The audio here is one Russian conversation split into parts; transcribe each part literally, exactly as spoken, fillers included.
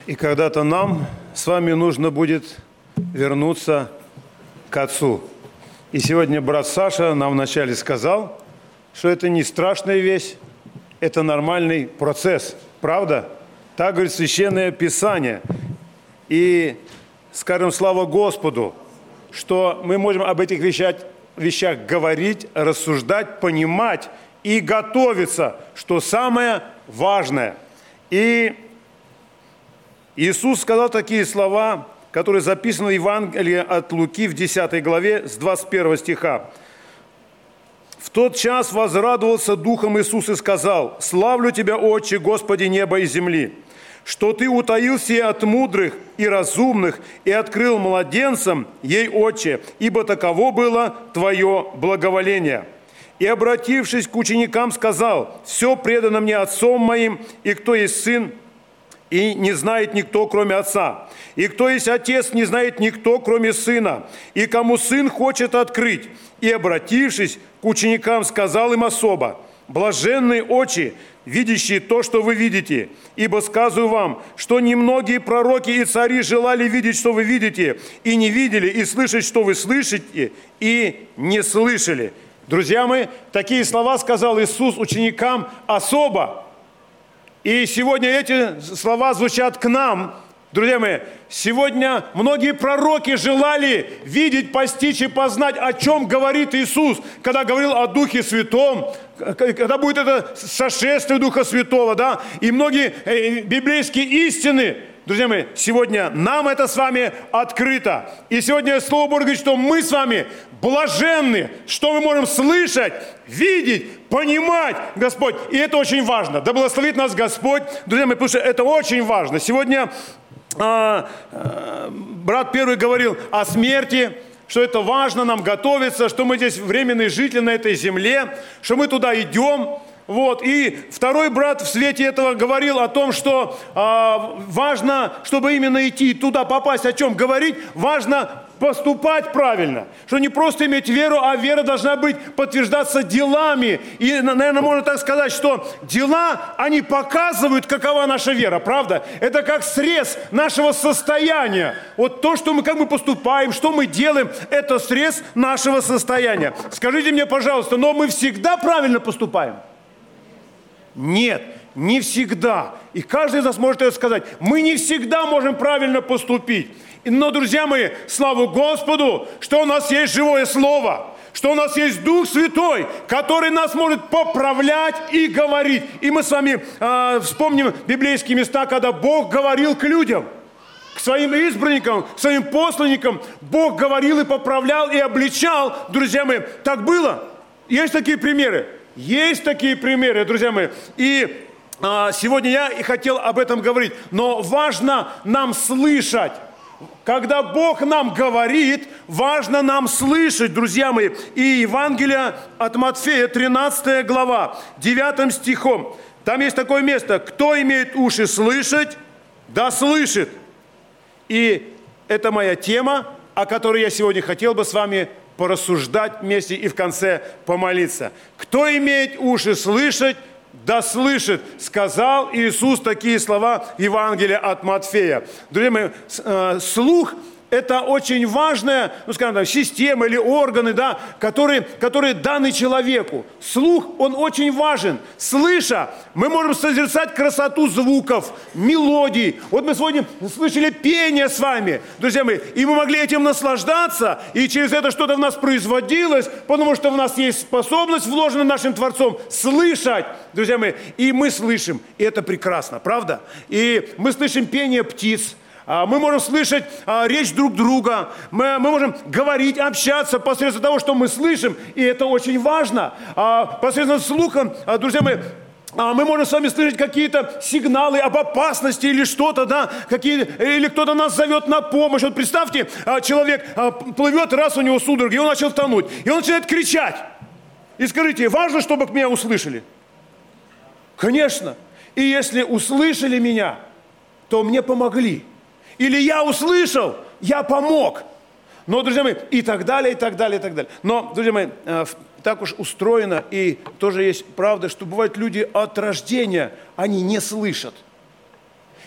И когда-то нам с вами нужно будет вернуться к Отцу. И сегодня брат Саша нам вначале сказал, что это не страшная вещь, это нормальный процесс. Правда? Так говорит Священное Писание. И скажем слава Господу, что мы можем об этих вещах, вещах говорить, рассуждать, понимать и готовиться, что самое важное. И Иисус сказал такие слова, которые записаны в Евангелии от Луки в десятой главе с двадцать первого стиха. «В тот час возрадовался Духом Иисус и сказал: „Славлю Тебя, Отче, Господи неба и земли, что Ты утаил сие от мудрых и разумных и открыл младенцам ей, Отче, ибо таково было Твое благоволение. И, обратившись к ученикам, сказал: „Все предано мне Отцом моим, и кто есть Сын, и не знает никто, кроме Отца. И кто есть Отец, не знает никто, кроме Сына. И кому Сын хочет открыть». И, обратившись к ученикам, сказал им особо: «Блаженные очи, видящие то, что вы видите. Ибо сказываю вам, что немногие пророки и цари желали видеть, что вы видите, и не видели, и слышать, что вы слышите, и не слышали». Друзья мои, такие слова сказал Иисус ученикам особо. И сегодня эти слова звучат к нам. Друзья мои, сегодня многие пророки желали видеть, постичь и познать, о чем говорит Иисус, когда говорил о Духе Святом, когда будет это сошествие Духа Святого, да, и многие библейские истины. Друзья мои, сегодня нам это с вами открыто. И сегодня Слово Божье говорит, что мы с вами блаженны, что мы можем слышать, видеть, понимать, Господь. И это очень важно. Да благословит нас Господь, друзья мои, потому что это очень важно. Сегодня а, а, брат первый говорил о смерти, что это важно нам готовиться, что мы здесь временные жители на этой земле, что мы туда идем. Вот. И второй брат в свете этого говорил о том, что а, важно, чтобы именно идти туда, попасть, о чем говорить, важно поступать правильно. Что не просто иметь веру, а вера должна быть, подтверждаться делами. И, наверное, можно так сказать, что дела, они показывают, какова наша вера, правда? Это как срез нашего состояния. Вот то, что мы, как мы поступаем, что мы делаем, это срез нашего состояния. Скажите мне, пожалуйста, но мы всегда правильно поступаем? Нет, не всегда. И каждый из нас может это сказать. Мы не всегда можем правильно поступить. Но, друзья мои, слава Господу, что у нас есть живое Слово, что у нас есть Дух Святой, который нас может поправлять и говорить. И мы с вами э, вспомним библейские места, когда Бог говорил к людям, к своим избранникам, к своим посланникам. Бог говорил и поправлял, и обличал. Друзья мои, так было? Есть такие примеры? Есть такие примеры, друзья мои. И а, сегодня я и хотел об этом говорить. Но важно нам слышать. Когда Бог нам говорит, важно нам слышать, друзья мои. И Евангелие от Матфея, тринадцатая глава, девятым стихом. Там есть такое место: «Кто имеет уши слышать, да слышит». И это моя тема, о которой я сегодня хотел бы с вами порассуждать вместе и в конце помолиться. «Кто имеет уши слышать, да слышит», сказал Иисус такие слова в Евангелии от Матфея. Друзья мои, слух – это очень важная, ну, скажем так, система или органы, да, которые, которые даны человеку. Слух, он очень важен. Слыша, мы можем созерцать красоту звуков, мелодий. Вот мы сегодня слышали пение с вами, друзья мои, и мы могли этим наслаждаться, и через это что-то в нас производилось, потому что в нас есть способность, вложенная нашим Творцом, слышать, друзья мои, и мы слышим, и это прекрасно, правда? И мы слышим пение птиц, мы можем слышать а, речь друг друга, мы, мы можем говорить, общаться посредством того, что мы слышим, и это очень важно. А, посредством слуха, а, друзья мои, а, мы можем с вами слышать какие-то сигналы об опасности или что-то, да, какие, или кто-то нас зовет на помощь. Вот представьте, а, человек а, плывет, раз у него судороги, и он начал тонуть, и он начинает кричать. И скажите, важно, чтобы меня услышали? Конечно. И если услышали меня, то мне помогли. Или я услышал, я помог. Но, друзья мои, и так далее, и так далее, и так далее. Но, друзья мои, так уж устроено, и тоже есть правда, что бывают люди от рождения, они не слышат.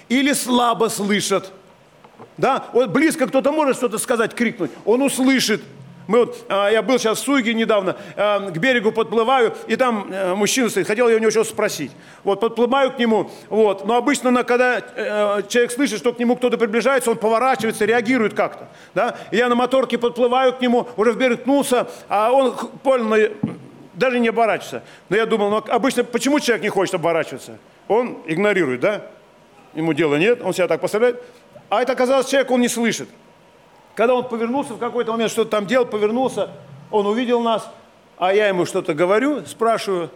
или слабо слышат. Да? Вот близко кто-то может что-то сказать, крикнуть, он услышит. Мы вот, а, я был сейчас в Суйге недавно, а, к берегу подплываю, и там а, мужчина стоит, хотел я у него что-то спросить. Вот, подплываю к нему, вот, но обычно, на, когда а, человек слышит, что к нему кто-то приближается, он поворачивается, реагирует как-то. Да? И я на моторке подплываю к нему, уже в берег ткнулся, а он понял, даже не оборачивается. Но я думал, ну обычно, почему человек не хочет оборачиваться? Он игнорирует, да? Ему дела нет, он себя так поставляет. А это оказалось человек, он не слышит. Когда он повернулся в какой-то момент, что-то там делал, повернулся, он увидел нас, а я ему что-то говорю, спрашиваю,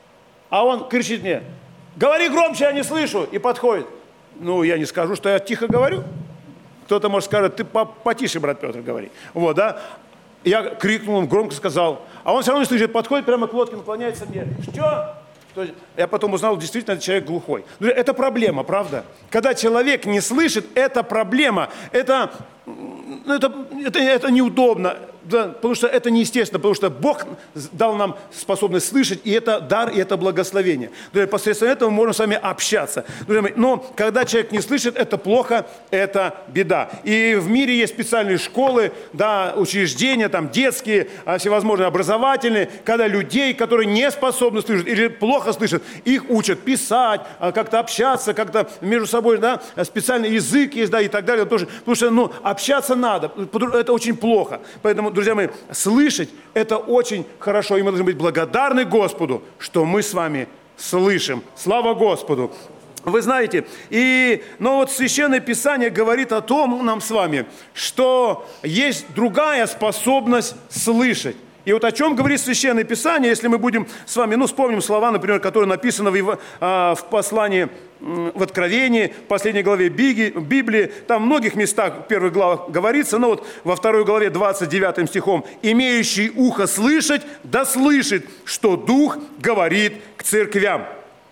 а он кричит мне, говори громче, я не слышу, и подходит. Ну, я не скажу, что я тихо говорю. Кто-то может сказать, ты потише, брат Петр, говори. Вот, да. Я крикнул, он громко сказал, а он все равно не слышит, подходит прямо к лодке, наклоняется мне. Что? Я потом узнал, действительно, этот человек глухой. Это проблема, правда? Когда человек не слышит, это проблема. Это, это, это, это неудобно, да, потому что это неестественно, потому что Бог дал нам способность слышать, и это дар, и это благословение. Друзья, посредством этого мы можем с вами общаться. Друзья мои, но когда человек не слышит, это плохо, это беда. И в мире есть специальные школы, да, учреждения, там, детские, всевозможные образовательные, когда людей, которые не способны слышать или плохо слышат, их учат писать, как-то общаться, как-то между собой, да, специальный язык есть, да, и так далее. Тоже, потому что, ну, общаться надо, это очень плохо. Поэтому, друзья мои, слышать – это очень хорошо, и мы должны быть благодарны Господу, что мы с вами слышим. Слава Господу! Вы знаете, и, но вот Священное Писание говорит о том нам с вами, что есть другая способность слышать. И вот о чем говорит Священное Писание, если мы будем с вами, ну, вспомним слова, например, которые написаны в, его, а, в послании, в Откровении, в последней главе Библии, там в многих местах, в первых главах говорится, но вот во второй главе двадцать девятым стихом, «Имеющий ухо слышать, да слышит, что Дух говорит к церквям».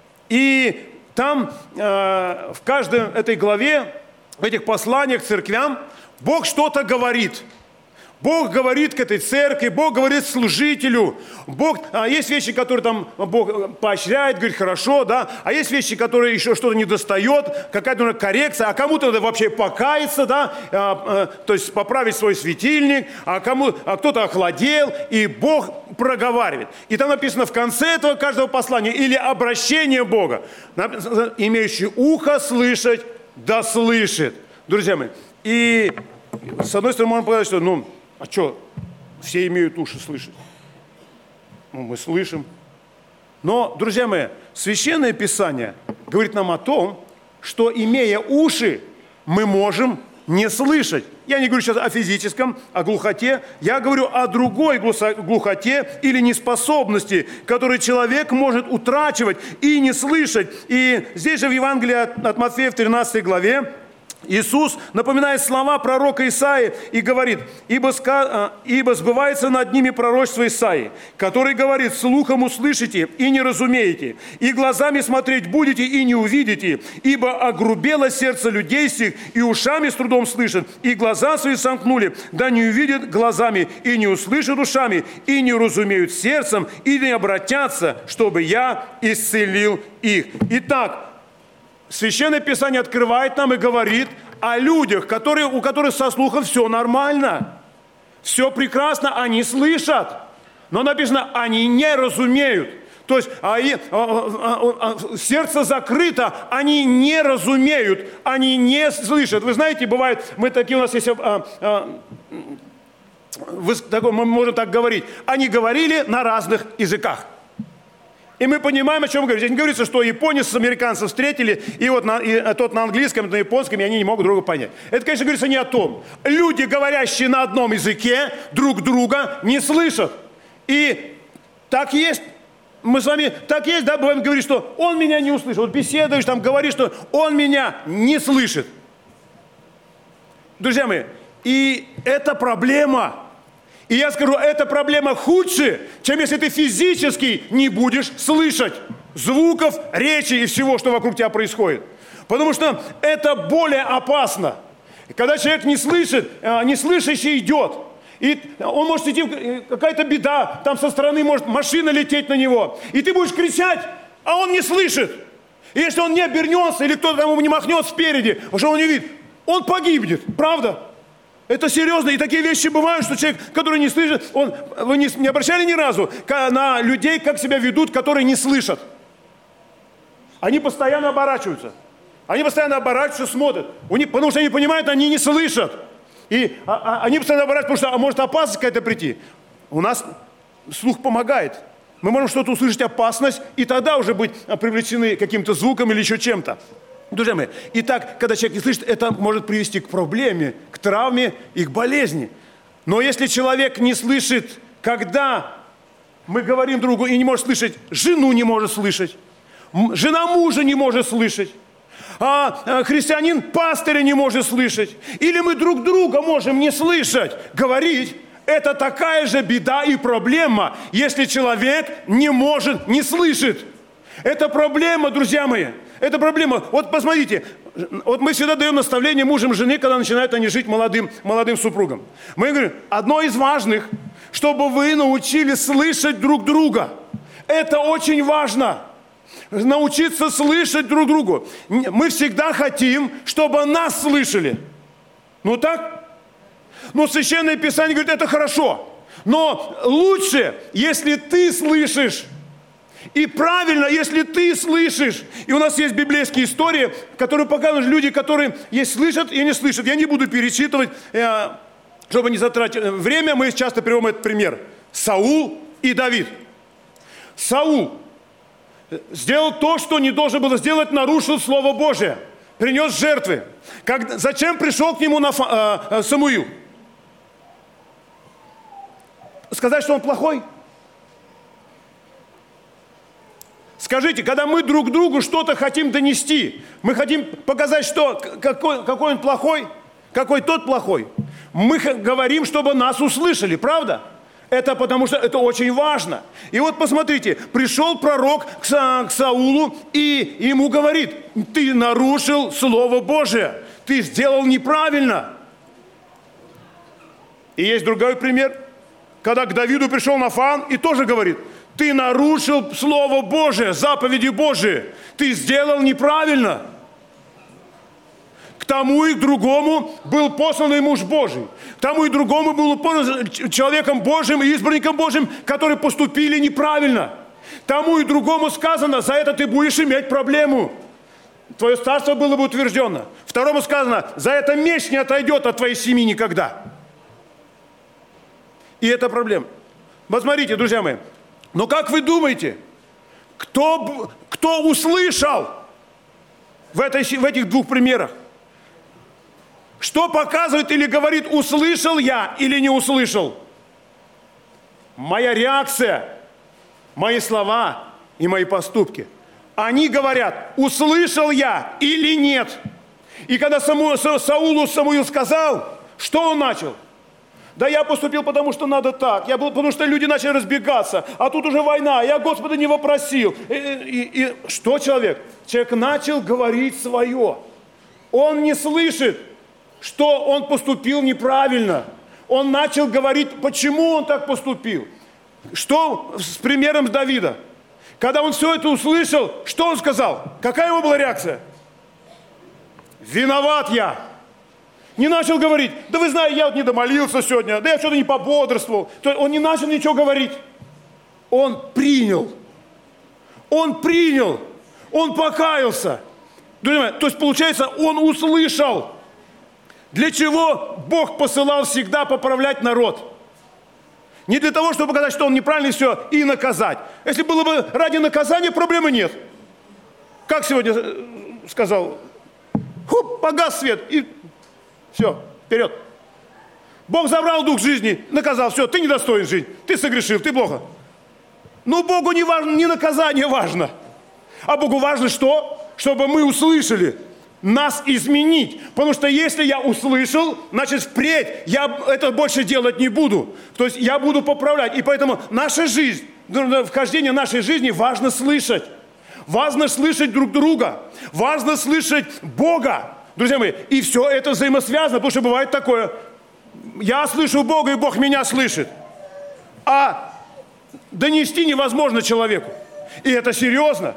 И там э, в каждой этой главе, в этих посланиях к церквям, Бог что-то говорит. Бог говорит к этой церкви, Бог говорит служителю. Бог, а есть вещи, которые там Бог поощряет, говорит, хорошо, да. А есть вещи, которые еще что-то недостает, какая-то коррекция, а кому-то надо вообще покаяться, да, а, а, то есть поправить свой светильник, а, кому, а кто-то охладел, и Бог проговаривает. И там написано в конце этого каждого послания, или обращение Бога, написано, имеющий ухо слышать, да слышит. Друзья мои, и с одной стороны можно сказать, что, ну, а что, все имеют уши слышать? Ну, мы слышим. Но, друзья мои, Священное Писание говорит нам о том, что, имея уши, мы можем не слышать. Я не говорю сейчас о физическом, о глухоте. Я говорю о другой глухоте или неспособности, которую человек может утрачивать и не слышать. И здесь же в Евангелии от Матфея в тринадцатой главе Иисус напоминает слова пророка Исаии и говорит, ибо, ска... «Ибо сбывается над ними пророчество Исаии, который говорит, слухом услышите и не разумеете, и глазами смотреть будете и не увидите, ибо огрубело сердце людей сих, и ушами с трудом слышат, и глаза свои сомкнули, да не увидят глазами, и не услышат ушами, и не разумеют сердцем, и не обратятся, чтобы я исцелил их». Итак, Священное Писание открывает нам и говорит о людях, которые, у которых со слухом все нормально, все прекрасно, они слышат, но написано, они не разумеют. То есть они, а, а, а, сердце закрыто, они не разумеют, они не слышат. Вы знаете, бывает, мы такие, у нас есть, а, а, вы, такой, мы можем так говорить, они говорили на разных языках. И мы понимаем, о чем говорить. Здесь не говорится, что японец с американцем встретили, и вот на, и тот на английском, на японском, и они не могут друг друга понять. Это, конечно, говорится не о том. Люди, говорящие на одном языке, друг друга не слышат. И так есть, мы с вами, так есть, да, бываем говорить, что он меня не услышит. Вот беседуешь, там говоришь, что он меня не слышит. Друзья мои, и это проблема. И я скажу, эта проблема худше, чем если ты физически не будешь слышать звуков, речи и всего, что вокруг тебя происходит. Потому что это более опасно. Когда человек не слышит, не слышащий идет, и он может идти, какая-то беда, там со стороны может машина лететь на него, и ты будешь кричать, а он не слышит. И если он не обернется, или кто-то ему не махнет спереди, потому что он не видит, он погибнет, правда? Это серьезно. И такие вещи бывают, что человек, который не слышит, он, вы не, не обращали ни разу на людей, как себя ведут, которые не слышат? Они постоянно оборачиваются. Они постоянно оборачиваются, смотрят. У них, потому что они понимают, они не слышат. И а, а, они постоянно оборачиваются, потому что а может опасность какая-то прийти. У нас слух помогает. Мы можем что-то услышать, опасность, и тогда уже быть привлечены каким-то звуком или еще чем-то. Друзья мои, итак, когда человек не слышит, это может привести к проблеме, к травме и к болезни. Но если человек не слышит, когда мы говорим другу и не может слышать, жену не может слышать, жена мужа не может слышать, а христианин пастыря не может слышать, или мы друг друга можем не слышать, говорить, это такая же беда и проблема, если человек не может, не слышит. Это проблема, друзья мои. Это проблема. Вот посмотрите, вот мы всегда даем наставление мужам и жене, когда начинают они жить молодым, молодым супругом. Мы говорим, одно из важных, чтобы вы научились слышать друг друга. Это очень важно. Научиться слышать друг друга. Мы всегда хотим, чтобы нас слышали. Ну так? Но Священное Писание говорит, это хорошо. Но лучше, если ты слышишь. И правильно, если ты слышишь. И у нас есть библейские истории, которые показывают люди, которые есть слышат и не слышат. Я не буду перечитывать, чтобы не затратить время. Мы часто приводим этот пример. Саул и Давид. Саул сделал то, что не должен был сделать, нарушил Слово Божие. Принес жертвы. Как, зачем пришел к нему на, э, Самуил? Сказать, что он плохой? Скажите, когда мы друг другу что-то хотим донести, мы хотим показать, что, какой, какой он плохой, какой тот плохой, мы говорим, чтобы нас услышали, правда? Это потому что это очень важно. И вот посмотрите, пришел пророк к, Са, к Саулу и ему говорит, ты нарушил Слово Божие, ты сделал неправильно. И есть другой пример, когда к Давиду пришел Нафан и тоже говорит, ты нарушил Слово Божие, заповеди Божии. Ты сделал неправильно. К тому и к другому был посланный муж Божий. К тому и другому был послан человеком Божьим и избранником Божьим, которые поступили неправильно. Тому и другому сказано, за это ты будешь иметь проблему. Твое царство было бы утверждено. Второму сказано, за это меч не отойдет от твоей семьи никогда. И это проблема. Посмотрите, друзья мои. Но как вы думаете, кто, кто услышал в, этой, в этих двух примерах? Что показывает или говорит, услышал я или не услышал? Моя реакция, мои слова и мои поступки. Они говорят, услышал я или нет. И когда Саму, Саулу Самуил сказал, что он начал? Да я поступил, потому что надо так. Я был, потому что люди начали разбегаться. А тут уже война. Я Господа не вопросил. И, и, и что человек? Человек начал говорить свое. Он не слышит, что он поступил неправильно. Он начал говорить, почему он так поступил. Что с примером Давида? Когда он все это услышал, что он сказал? Какая его была реакция? Виноват я. Не начал говорить, да вы знаете, я вот не домолился сегодня, да я что-то не пободрствовал. Он не начал ничего говорить. Он принял. Он принял. Он покаялся. Друзья мои, то есть, получается, он услышал. Для чего Бог посылал всегда поправлять народ? Не для того, чтобы показать, что он неправильный, все, и наказать. Если было бы ради наказания, проблемы нет. Как сегодня сказал, хуп, погас свет, и все, вперед. Бог забрал дух жизни, наказал, все, ты недостоин жить, ты согрешил, ты плохо. Но Богу не важно, не наказание важно. А Богу важно что? Чтобы мы услышали, нас изменить. Потому что если я услышал, значит впредь я это больше делать не буду. То есть я буду поправлять. И поэтому наша жизнь, вхождение нашей жизни важно слышать. Важно слышать друг друга. Важно слышать Бога. Друзья мои, и все это взаимосвязано, потому что бывает такое. Я слышу Бога, и Бог меня слышит. А донести невозможно человеку. И это серьезно.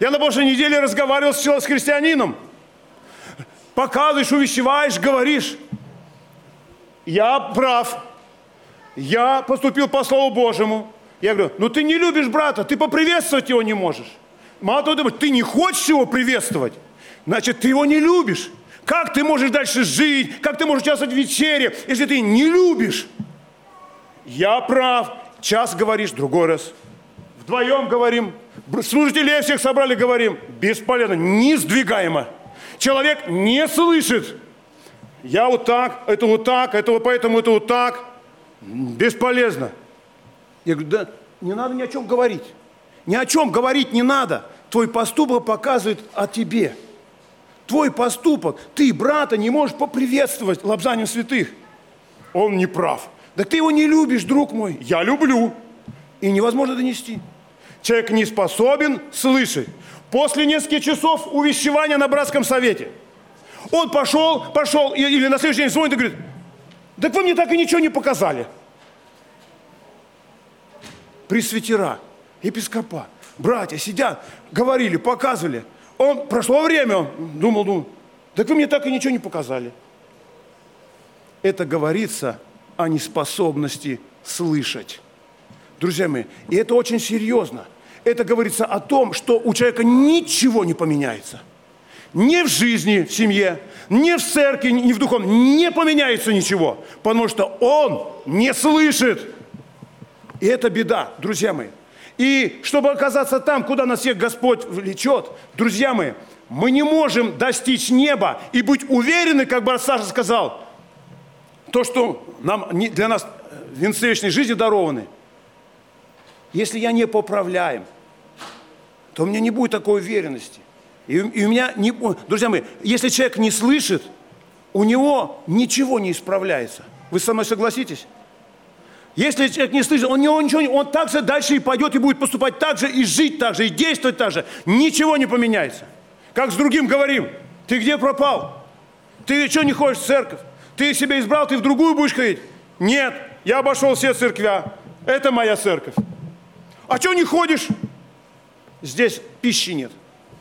Я на прошлой неделе разговаривал с, с христианином. Показываешь, увещеваешь, говоришь. Я прав. Я поступил по Слову Божьему. Я говорю, ну ты не любишь брата, ты поприветствовать его не можешь. Мало того, ты не хочешь его приветствовать, значит, ты его не любишь. Как ты можешь дальше жить? Как ты можешь участвовать в вечере, если ты не любишь? Я прав. Час говоришь, другой раз. Вдвоем говорим. Служителей всех собрали, говорим. Бесполезно, несдвигаемо. Человек не слышит. Я вот так, это вот так, это вот поэтому, это вот так. Бесполезно. Я говорю, да не надо ни о чем говорить. Ни о чем говорить не надо. Твой поступок показывает о тебе. Твой поступок. Ты брата не можешь поприветствовать лобзанием святых. Он не прав. Да ты его не любишь, друг мой. Я люблю. И невозможно донести. Человек не способен слышать. После нескольких часов увещевания на братском совете. Он пошел, пошел, или на следующий день звонит и говорит, так вы мне так и ничего не показали. Пресвитера, епископа, братья сидят, говорили, показывали. Он, прошло время, он думал, думал, так вы мне так и ничего не показали. Это говорится о неспособности слышать. Друзья мои, и это очень серьезно. Это говорится о том, что у человека ничего не поменяется. Ни в жизни, в семье, ни в церкви, ни в духовном. Не поменяется ничего, потому что он не слышит. И это беда, друзья мои. И чтобы оказаться там, куда нас всех Господь влечет, друзья мои, мы не можем достичь неба и быть уверены, как брат Саша сказал, то, что нам, для нас венцы вечной жизни дарованы. Если я не поправляем, то у меня не будет такой уверенности. И, и у меня не... Друзья мои, если человек не слышит, у него ничего не исправляется. Вы со мной согласитесь? Если человек не слышит, он, ничего, он так же дальше и пойдет, и будет поступать так же, и жить так же, и действовать так же. Ничего не поменяется. Как с другим говорим, ты где пропал? Ты что не ходишь в церковь? Ты себя избрал, ты в другую будешь ходить? Нет, я обошел все церквя. Это моя церковь. А что не ходишь? Здесь пищи нет.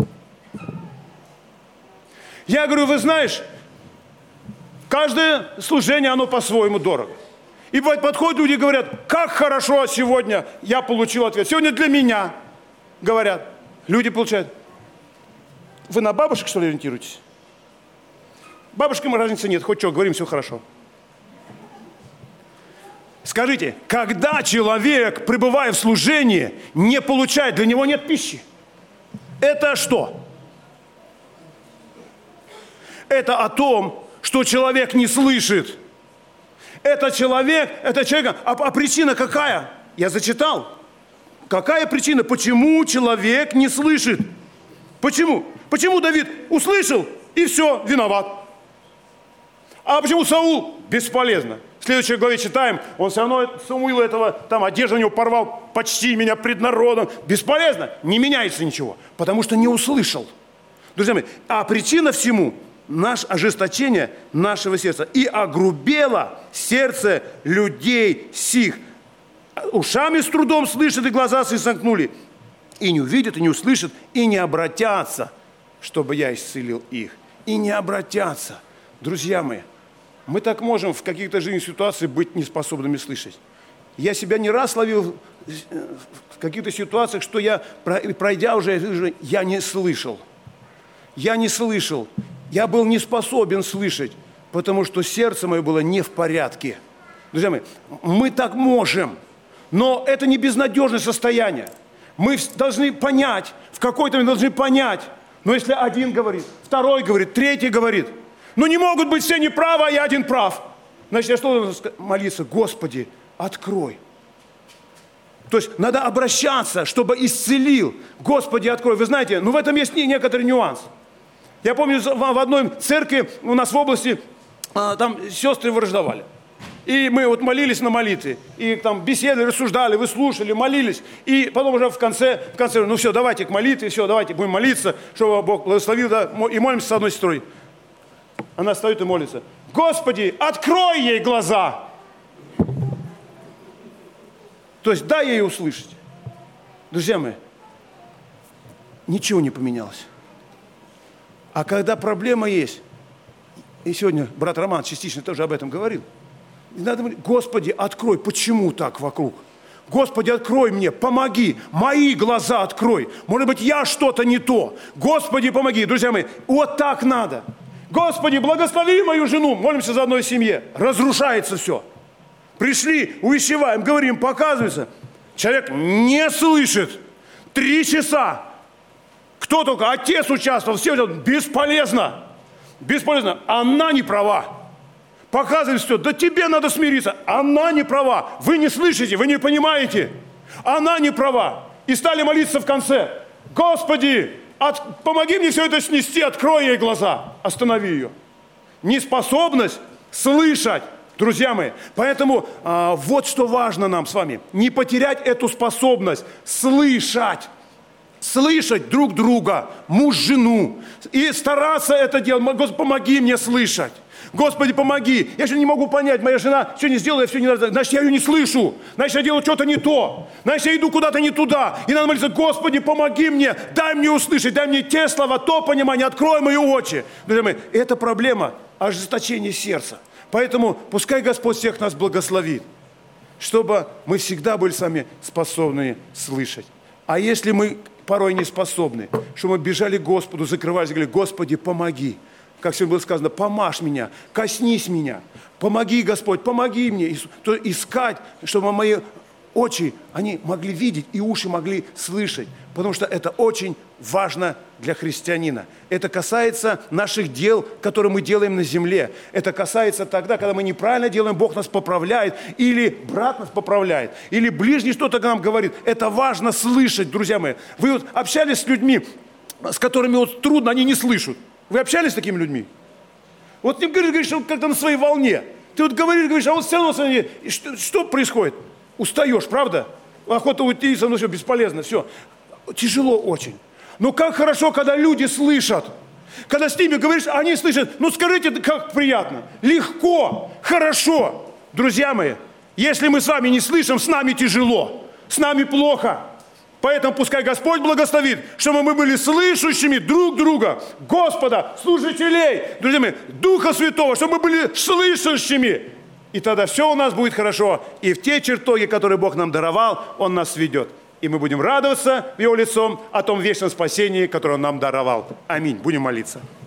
Я говорю, вы знаешь, каждое служение, оно по-своему дорого. И подходят люди и говорят, как хорошо сегодня я получил ответ. Сегодня для меня, говорят. Люди получают. Вы на бабушек, что ли, ориентируетесь? Бабушкам разницы нет, хоть что, говорим, все хорошо. Скажите, когда человек, пребывая в служении, не получает, для него нет пищи, это что? Это о том, что человек не слышит. Это человек, это человек, а, а причина какая? Я зачитал. Какая причина? Почему человек не слышит? Почему? Почему Давид услышал и все, виноват? А почему Саул? Бесполезно. В следующей главе читаем, он все равно Самуила этого, там одежду у него порвал, почти меня пред народом. Бесполезно, не меняется ничего, потому что не услышал. Друзья мои, а причина всему – наше ожесточение нашего сердца. И огрубело сердце людей сих. Ушами с трудом слышат, и глаза свои сомкнули. И не увидят, и не услышат, и не обратятся, чтобы я исцелил их. И не обратятся. Друзья мои, мы так можем в каких-то жизненных ситуациях быть неспособными слышать. Я себя не раз ловил в каких-то ситуациях, что я, пройдя уже, я не слышал. Я не слышал. Я был не способен слышать, потому что сердце мое было не в порядке. Друзья мои, мы так можем, но это не безнадежное состояние. Мы должны понять, в какой-то момент должны понять. Но если один говорит, второй говорит, третий говорит, ну не могут быть все неправы, а я один прав. Значит, я что должен молиться? Господи, открой. То есть надо обращаться, чтобы исцелил. Господи, открой. Вы знаете, ну в этом есть некоторый нюанс. Я помню, в одной церкви у нас в области, там сестры враждовали. И мы вот молились на молитве. И там беседовали, рассуждали, вы слушали, молились. И потом уже в конце, в конце, ну все, давайте к молитве, все, давайте будем молиться, чтобы Бог благословил, да, и молимся с одной сестрой. Она встает и молится. Господи, открой ей глаза. То есть дай ей услышать. Друзья мои, ничего не поменялось. А когда проблема есть, и сегодня брат Роман частично тоже об этом говорил, надо говорить: Господи, открой, почему так вокруг? Господи, открой мне, помоги, мои глаза открой. Может быть, я что-то не то. Господи, помоги. Друзья мои, вот так надо. Господи, благослови мою жену. Молимся за одной семье. Разрушается все. Пришли, увещеваем, говорим, показывается. Человек не слышит. Три часа. Кто только? Отец участвовал. Все это бесполезно. Бесполезно. Она не права. Показывает все. Да тебе надо смириться. Она не права. Вы не слышите, вы не понимаете. Она не права. И стали молиться в конце. Господи, от... помоги мне все это снести, открой ей глаза. Останови ее. Неспособность слышать, друзья мои. Поэтому а, вот что важно нам с вами. Не потерять эту способность слышать. Слышать друг друга, муж, жену. И стараться это делать. Господи, помоги мне слышать. Господи, помоги. Я же не могу понять, моя жена что не сделала, я все не надо. Значит, я ее не слышу. Значит, я делаю что-то не то. Значит, я иду куда-то не туда. И надо молиться: Господи, помоги мне, дай мне услышать, дай мне те слова, то понимание, открой мои очи. Друзья мои, это проблема ожесточения сердца. Поэтому пускай Господь всех нас благословит, чтобы мы всегда были с вами способны слышать. А если мы порой не способны, чтобы мы бежали к Господу, закрывались и говорили: Господи, помоги. Как сегодня было сказано, помажь меня, коснись меня, помоги, Господь, помоги мне. То искать, чтобы мои очи, они могли видеть, и уши могли слышать. Потому что это очень важно для христианина. Это касается наших дел, которые мы делаем на земле. Это касается тогда, когда мы неправильно делаем, Бог нас поправляет, или брат нас поправляет, или ближний что-то нам говорит. Это важно слышать, друзья мои. Вы вот общались с людьми, с которыми вот трудно, они не слышат. Вы общались с такими людьми? Вот ты говоришь, говоришь, что как-то на своей волне. Ты вот говоришь, говоришь, а вот все равно, что, что происходит? Устаешь, правда? Охота уйти, со мной все бесполезно, все. Тяжело очень. Но как хорошо, когда люди слышат. Когда с ними говоришь, они слышат. Ну скажите, как приятно. Легко, хорошо. Друзья мои, если мы с вами не слышим, с нами тяжело. С нами плохо. Поэтому пускай Господь благословит, чтобы мы были слышащими друг друга, Господа, служителей, друзья мои, Духа Святого, чтобы мы были слышащими. И тогда все у нас будет хорошо. И в те чертоги, которые Бог нам даровал, Он нас ведет. И мы будем радоваться Его лицом о том вечном спасении, которое Он нам даровал. Аминь. Будем молиться.